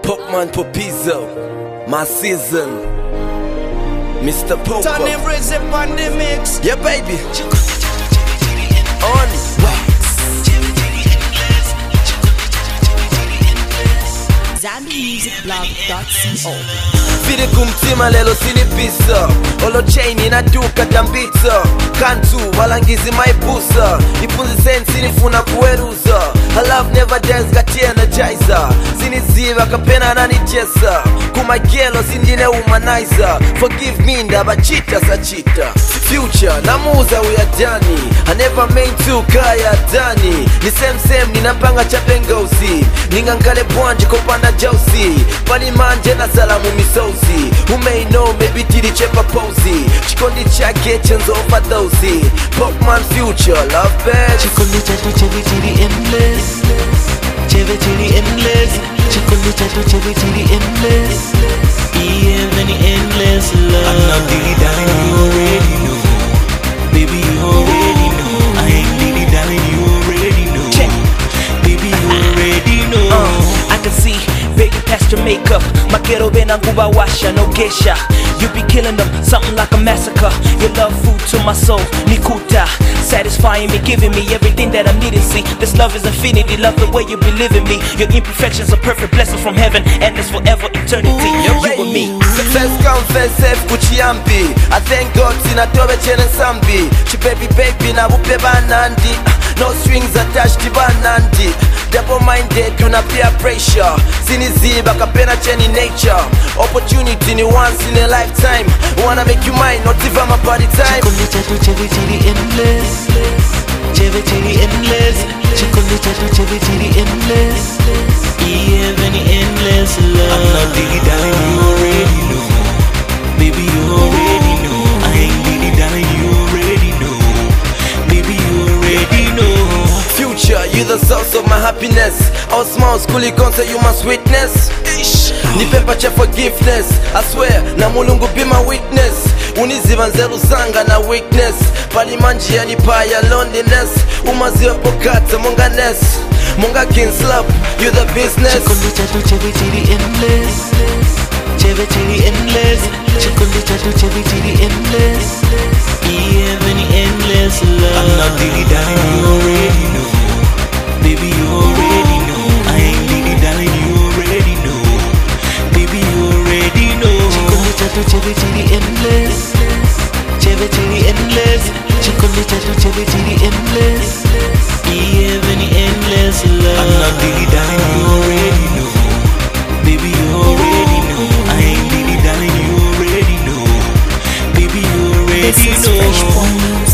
Popman Popizo, my season, Mr. Popo. Turn him rhythm on the mix. Yeah, baby. On wax. ZambiMusicBlog.co. Fili kumtima lelo sinipisa. Olo chain inaduka tambita. Kantu walangizi maibusa. Ipunzi sensi nifuna kueruza. Her love never dies gati energizer. Siniziva kapena nanichesa. Kumagelo sindine humanizer. Forgive me ndaba chita sa chita. Future namuza uyadani. I never meant to kaya dani. Ni same ninapanga chapengozi. Ningangale bwanje kopanda jausi. Pali manje na salamu misozi. Who may know maybe tiri chepa posi. Chikondi chake chanzo overdose. Popman future love bed. Chikondi chatu cheve tiri endless. Cheve tiri endless. Chikondi chatu cheve tiri endless. Yeah, many endless love. I'm not dilly darling, you already know. Baby, you already know. I ain't dilly darling, you already know. Check. Baby, you already know. I can see, baby, past your makeup. Makero bena nguba washa, no geisha. You be killing them, something like a massacre. Your love food to my soul, Nikuta. Satisfying me, giving me everything that I'm needing. See, this love is infinity, love the way you be living me. Your imperfections are perfect blessings from heaven, and it's forever eternity. You and me. First come, first serve, kuchiambi. I thank God, sinatobe chene sambi. Chi baby, na bupe banandi. No strings attached to banandi. Double-minded, tuna peer pressure. Siniziba kapena cheni nature. Opportunity ni once in a lifetime. Wanna make you mine, not even my party time. Chikondi chatu cheve tiri endless. Cheve tiri endless. Chikondi chatu cheve tiri endless. Yeah, many endless love. I'm not dilly darling, you already know. Baby, you already know. I ain't dilly darling, you already know. Baby, you already know. Future, you the source of my happiness. Our small schoolie concert, you must witness. Ni pepa cha forgiveness. I swear, na mulungu be my witness. Uniziva nzelu sanga na weakness. Pali manji ya nipaya loneliness. Umaziwa pokata munga ness. Munga kin slap, you the business. Chikondi chatu cheve tiri endless. Cheve tiri endless. Chikondi chatu cheve tiri endless. Yeah, many endless love. I'm not dilly darling, you already know. Baby, you already know. I ain't dilly darling, you already know. Baby, you already know. Chikondi chatu cheve tiri endless. Cheve tiri endless. Chikondi chatu cheve tiri endless. Yeah, many endless love. I'm not dilly darling, you already know. Baby, you already know. I ain't dilly darling, you already know. Baby, you already know.